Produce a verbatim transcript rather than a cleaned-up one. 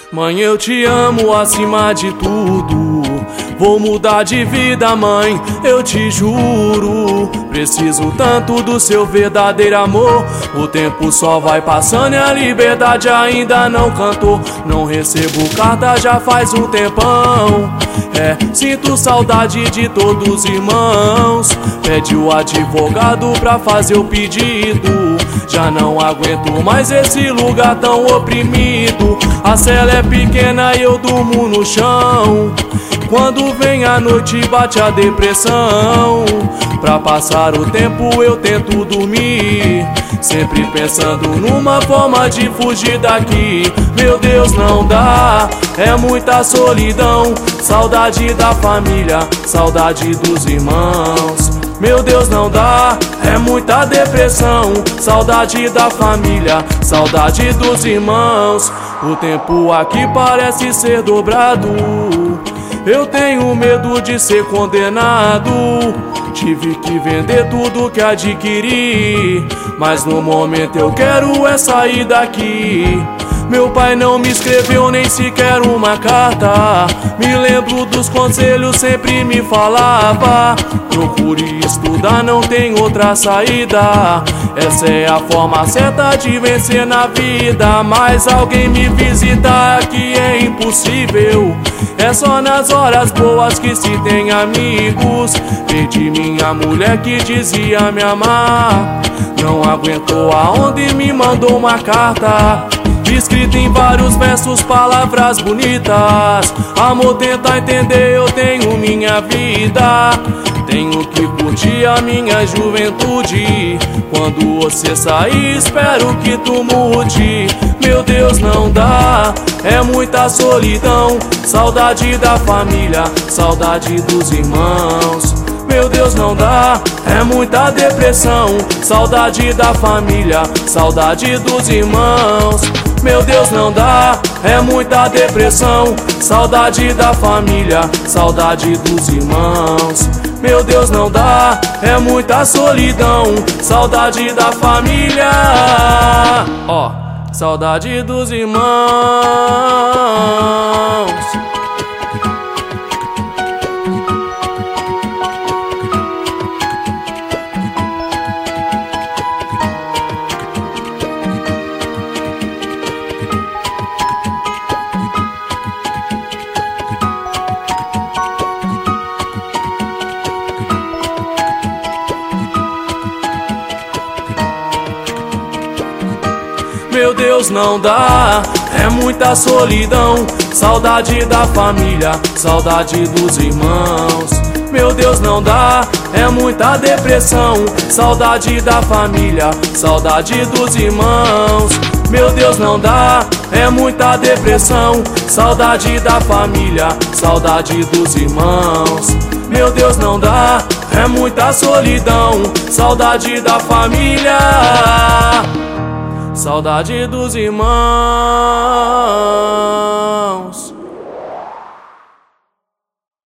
Mãe, eu te amo acima de tudo. Vou mudar de vida, mãe, eu te juro. Preciso tanto do seu verdadeiro amor. O tempo só vai passando e a liberdade ainda não cantou. Não recebo carta já faz um tempão. É, sinto saudade de todos os irmãos. Pede o advogado pra fazer o pedido. Já não aguento mais esse lugar tão oprimido. A cela é pequena e eu durmo no chão. Quando vem a noite bate a depressão. Pra passar o tempo eu tento dormir, sempre pensando numa forma de fugir daqui. Meu Deus, não dá, é muita solidão. Saudade da família, saudade dos irmãos. Meu Deus, não dá, é muita depressão. Saudade da família, saudade dos irmãos. O tempo aqui parece ser dobrado. Eu tenho medo de ser condenado. Tive que vender tudo que adquiri, mas no momento eu quero é sair daqui. Meu pai não me escreveu nem sequer uma carta. Me lembro dos conselhos, sempre me falava: procure estudar, não tem outra saída. Essa é a forma certa de vencer na vida. Mas alguém me visitar aqui é impossível. É só nas horas boas que se tem amigos. Perdi minha mulher que dizia me amar. Não aguentou a onda e me mandou uma carta, escrita em vários versos, palavras bonitas. Amor, tenta entender, eu tenho minha vida. Tenho que curtir a minha juventude. Quando você sair, espero que tu mude. Meu Deus, não dá, é muita solidão. Saudade da família, saudade dos irmãos. Meu Deus, não dá, é muita depressão. Saudade da família, saudade dos irmãos. Meu Deus, não dá, é muita depressão. Saudade da família, saudade dos irmãos. Meu Deus, não dá, é muita solidão. Saudade da família, ó, oh, saudade dos irmãos. Meu Deus, não dá, é muita solidão. Saudade da família, saudade dos irmãos. Meu Deus, não dá, é muita depressão. Saudade da família, saudade dos irmãos. Meu Deus, não dá, é muita depressão. Saudade da família, saudade dos irmãos. Meu Deus, não dá, é muita solidão. Saudade da família, saudade dos irmãos.